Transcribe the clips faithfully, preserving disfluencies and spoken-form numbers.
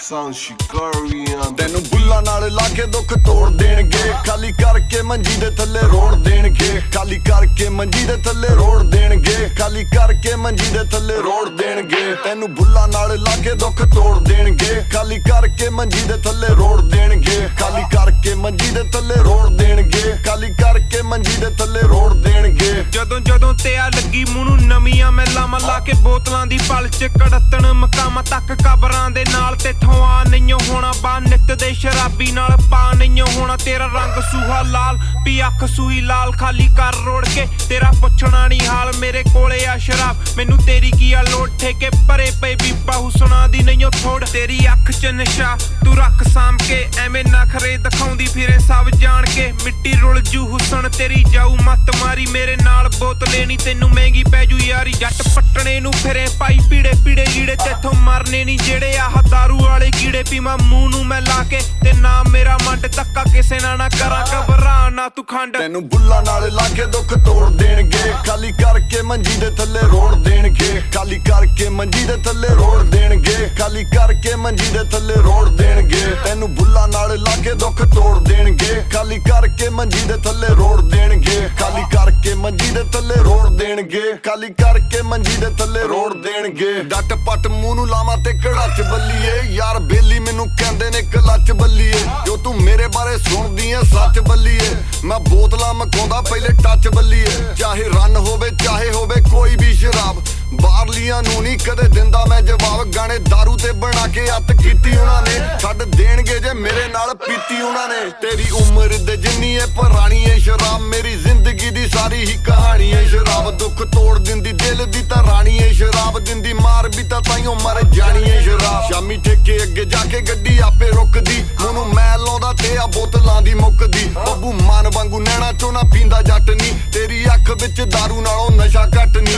ਤੈਨੂੰ ਬੁੱਲਾਂ ਨਾਲ ਲਾ ਕੇ ਦੁੱਖ ਤੋੜ ਦੇਣਗੇ, ਖਾਲੀ ਕਰਕੇ ਮੰਜੀ ਦੇ ਥੱਲੇ ਰੋੜ ਦੇਣਗੇ, ਖਾਲੀ ਕਰਕੇ ਮੰਜੀ ਦੇ ਥੱਲੇ ਰੋੜ ਦੇਣਗੇ, ਖਾਲੀ ਕਰਕੇ ਮੰਜੀ ਦੇ ਥੱਲੇ ਰੋੜ ਦੇਣਗੇ। ਤੈਨੂੰ ਬੁੱਲਾਂ ਨਾਲ ਲਾ ਕੇ ਦੁੱਖ ਤੋੜ ਦੇਣਗੇ, ਖਾਲੀ ਕਰਕੇ ਮੰਜੀ ਦੇ ਥੱਲੇ ਰੋੜ ਦੇਣਗੇ, ਖਾਲੀ ਕਰਕੇ ਮੰਜੀ ਦੇ ਥੱਲੇ ਰੋੜ ਦੇਣਗੇ, ਖਾਲੀ ਕਰਕੇ ਮੰਜੀ ਦੇ ਥੱਲੇ ਰੋੜ ਦੇਣਗੇ। ਜਦੋਂ ਜਦੋਂ ਤੇ ਆ ਲੱਗੀ ਮੂੰਹ ਨੂੰ ਨਵੀਆਂ ਮੈਲਾਂ ਲਾ ਕੇ ਬੋਤਲਾਂ ਦੀ ਪਲ ਚ ਕੜਤਣ ਮਕਾਮਾਂ ਤੱਕ ਕਬਰਾਂ ਦੇ ਨਾਲ ਤੇ ਠਵਾ ਨਹੀਂਓ ਹੋਣਾ ਬਾ ਨਿੱਤ ਦੇ ਸ਼ਰਾਬੀ ਨਾਲ ਪਾ ਨਹੀਂਓ ਹੋਣਾ ਤੇਰਾ ਰੰਗ ਸੂਹਾ ਲਾਲ ਪੀ ਅੱਖ ਸੂਈ ਲਾਲ ਖਾਲੀ ਕਰ ਰੋੜ ਕੇ ਤੇਰਾ ਪੁੱਛਣਾ ਨਹੀਂ ਹਾਲ ਮੇਰੇ ਕੋਲੇ ਆ ਸ਼ਰਾਬ ਮੈਨੂੰ ਤੇਰੀ ਕੀ ਆ ਲੋੜ ਠੇਕੇ ਭਰੇ ਪਏ ਬੀਬਾ ਹੁਸਨਾ ਦੀ ਨਹੀਂਓ ਥੋੜ ਤੇਰੀ ਅੱਖ ਚ ਨਸ਼ਾ ਤੂੰ ਰੱਖ ਸਾਂਭ ਕੇ ਐਵੇਂ ਨਖਰੇ ਦਿਖਾਉਂਦੀ ਫਿਰੇ ਸਭ ਜਾਣ ਕੇ ਮਿੱਟੀ ਰੁਲ ਜੂ ਹੁਸਨ ਤੇਰੀ ਜਾਊ ਮੱਤ ਮਾਰੀ ਮੇਰੇ ਨਾਲ ਬੋਤਲੇ ਨੀ ਤੈਨੂੰ ਮਹਿੰਗੀ ਪੈ ਜੂ ਯਾਰੀ ਜੱਟ ਪੱਟਣੇ ਨੂੰ ਫਿਰੇ ਪਾਈ ਪੀੜੇ ਪੀੜੇ ਲੀੜੇ ਤੇਥੋਂ ਮਰਨੇ ਨੀ ਜਿਹੜੇ ਆਹ ਦਾਰੂ ਵਾਲੇ ਕੀੜੇ ਪੀਵਾਂ ਮੂੰਹ ਨੂੰ ਮੈਂ ਲਾ ਕੇ ਤੇ ਨਾ ਮੇਰਾ ਮੰਡ ਧੱਕਾ ਕਿਸੇ ਨਾਲ ਨਾ ਕਰਾਂ ਘਬਰਾ ਨਾ ਤੂੰ ਖੰਡ ਤੈਨੂੰ ਬੁੱਲਾਂ ਨਾਲ ਲਾ ਕੇ ਦੁੱਖ ਤੋੜ ਦੇਣਗੇ, ਖਾਲੀ ਕਰਕੇ ਮੰਜੀ ਦੇ ਥੱਲੇ ਰੋੜ ਦੇਣਗੇ, ਖਾਲੀ ਕਰਕੇ ਮੰਜੀ ਦੇ ਥੱਲੇ ਰੋੜ ਦੇਣਗੇ, ਖਾਲੀ ਕਰਕੇ ਮੰਜੀ ਦੇ ਥੱਲੇ ਰੋੜ ਦੇਣਗੇ। ਤੈਨੂੰ ਬੁੱਲਾਂ ਨਾਲ ਲਾ ਕੇ ਦੁੱਖ ਤੋੜ ਦੇਣਗੇ, ਖਾਲੀ ਕਰਕੇ ਮੰਜੀ ਦੇ ਥੱਲੇ ਰੋੜ ਦੇਣਗੇ, ਖਾਲੀ ਕਰਕੇ ਮੰਜੀ ਦੇ ਥੱਲੇ ਰੋੜ ਦੇਣਗੇ, ਖਾਲੀ ਕਰਕੇ ਮੰਜੀ ਦੇ ਥੱਲੇ ਰੋੜ ਦੇਣਗੇ। ਡੱਟ ਪੱਟ ਮੂੰਹ ਨੂੰ ਲਾਵਾਂ ਤੇ ਕੜਾਚ ਬੱਲੀਏ ਯਾਰ ਬੇਲੀ ਮੈਨੂੰ ਕਹਿੰਦੇ ਨੇ ਕਲੱਚ ਬੱਲੀਏ ਜੋ ਤੂੰ ਮੇਰੇ ਬਾਰੇ ਸੁਣਦੀ ਐ ਸੱਚ ਬੱਲੀਏ ਮੈਂ ਬੋਤਲਾਂ ਮਕਾਉਂਦਾ ਪਹਿਲੇ ਟੱਚ ਬੱਲੀਏ ਚਾਹੇ ਰਨ ਹੋਵੇ ਚਾਹੇ ਹੋਵੇ ਕੋਈ ਵੀ ਸ਼ਰਾਬ ਬਾਹਰਲੀਆਂ ਨੂੰ ਨਹੀਂ ਕਦੇ ਦਿੰਦਾ ਮੈਂ ਜਵਾਬ ਗਾਣੇ ਦਾਰੂ ਤੇ ਬਣਾ ਕੇ ਅੱਤ ਕੀਤੀ ਉਹਨਾਂ ਨੇ ਛੱਡ ਦੇਣਗੇ ਜੇ ਮੇਰੇ ਨਾਲ ਪੀਤੀ ਉਹਨਾਂ ਨੇ ਤੇਰੀ ਉਮਰ ਦੇ ਜਿੰਨੀ ਐ ਪੁਰਾਣੀ ਐ ਸ਼ਰਾਬ ਮੇਰੀ ਜ਼ਿੰਦਗੀ ਦੀ ਸਾਰੀ ਹੀ ਕਹਾਣੀ ਐ ਸ਼ਰਾਬ ਦੁੱਖ ਤੋੜ ਦਿੰਦੀ ਦਿਲ ਦੀ ਤਾਂ ਰਾਣੀ ਐ ਸ਼ਰਾਬ ਦਿੰਦੀ ਮਾਰ ਵੀ ਤਾਂ ਤਾਈਓ ਮਰ ਜਾਣੀ ਐ ਸ਼ਰਾਬ ਸ਼ਾਮੀ ਠੇਕੇ ਅੱਗੇ ਜਾ ਕੇ ਗੱਡੀ ਆਪੇ ਰੁਕਦੀ ਮੈਨੂੰ ਮੈਂ ਲਾਉਂਦਾ ਤੇ ਆ ਬੋਤਲਾਂ ਦੀ ਮੁੱਕਦੀ ਬੱਬੂ ਮਾਨ ਵਾਂਗੂ ਨੈਣਾ ਚੋਂ ਨਾ ਪੀਂਦਾ ਜੱਟ ਨੀ ਤੇਰੀ ਅੱਖ ਵਿੱਚ ਦਾਰੂ ਨਾਲੋਂ ਨਸ਼ਾ ਘੱਟ ਨੀ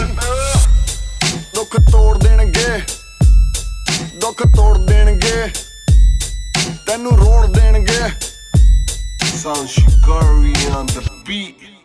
ਦੁੱਖ ਤੋੜ ਦੇਣਗੇ ਦੁੱਖ ਤੋੜ ਦੇਣਗੇ ਤੈਨੂੰ ਰੋੜ ਦੇਣਗੇ Sound Shikari on the beat